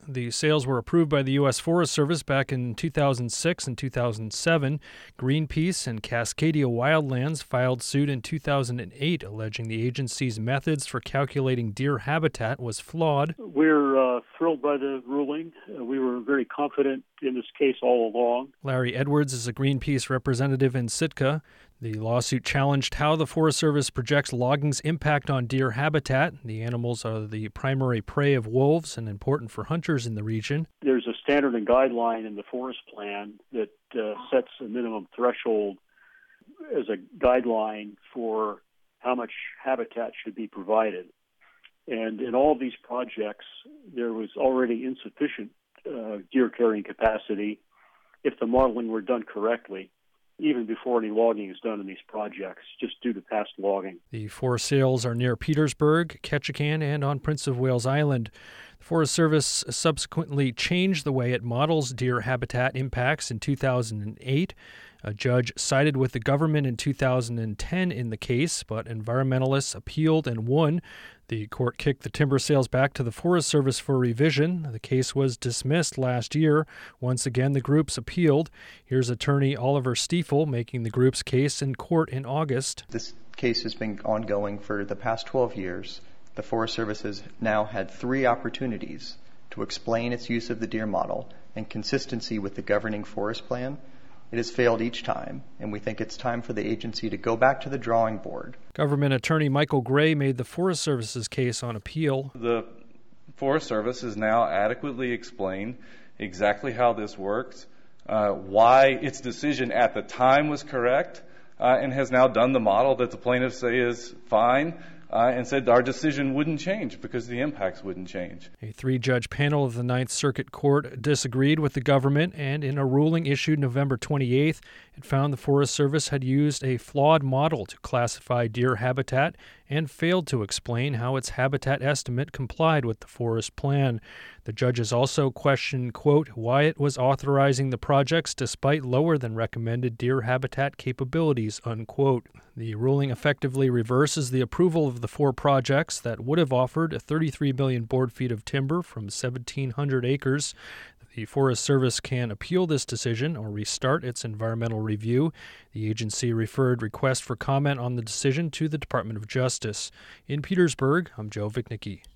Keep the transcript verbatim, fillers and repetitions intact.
The sales were approved by the U S Forest Service back in two thousand six and two thousand seven. Greenpeace and Cascadia Wildlands filed suit in two thousand eight, alleging the agency's methods for calculating deer habitat was flawed. We're uh, thrilled by the ruling. Uh, we were very confident in this case all along. Larry Edwards is a Greenpeace representative in Sitka. The lawsuit challenged how the Forest Service projects logging's impact on deer habitat. The animals are the primary prey of wolves and important for hunters in the region. There's a standard and guideline in the forest plan that uh, sets a minimum threshold as a guideline for how much habitat should be provided. And in all of these projects, there was already insufficient uh, deer carrying capacity if the modeling were done correctly, even before any logging is done in these projects, just due to past logging. The forest sales are near Petersburg, Ketchikan, and on Prince of Wales Island. The Forest Service subsequently changed the way it models deer habitat impacts in two thousand eight. A judge sided with the government in two thousand ten in the case, but environmentalists appealed and won. The court kicked the timber sales back to the Forest Service for revision. The case was dismissed last year. Once again, the groups appealed. Here's attorney Oliver Stiefel making the group's case in court in August. This case has been ongoing for the past twelve years. The Forest Service has now had three opportunities to explain its use of the deer model and consistency with the governing forest plan. It has failed each time, and we think it's time for the agency to go back to the drawing board. Government attorney Michael Gray made the Forest Service's case on appeal. The Forest Service has now adequately explained exactly how this works, uh, why its decision at the time was correct, uh, and has now done the model that the plaintiffs say is fine, Uh, and said our decision wouldn't change because the impacts wouldn't change. A three-judge panel of the Ninth Circuit Court disagreed with the government, and in a ruling issued November twenty-eighth, it found the Forest Service had used a flawed model to classify deer habitat and failed to explain how its habitat estimate complied with the forest plan. The judges also questioned, quote, why it was authorizing the projects despite lower than recommended deer habitat capabilities, unquote. The ruling effectively reverses the approval of the four projects that would have offered thirty-three million board feet of timber from seventeen hundred acres. The Forest Service can appeal this decision or restart its environmental review. The agency referred request for comment on the decision to the Department of Justice. In Petersburg, I'm Joe Vichnicki.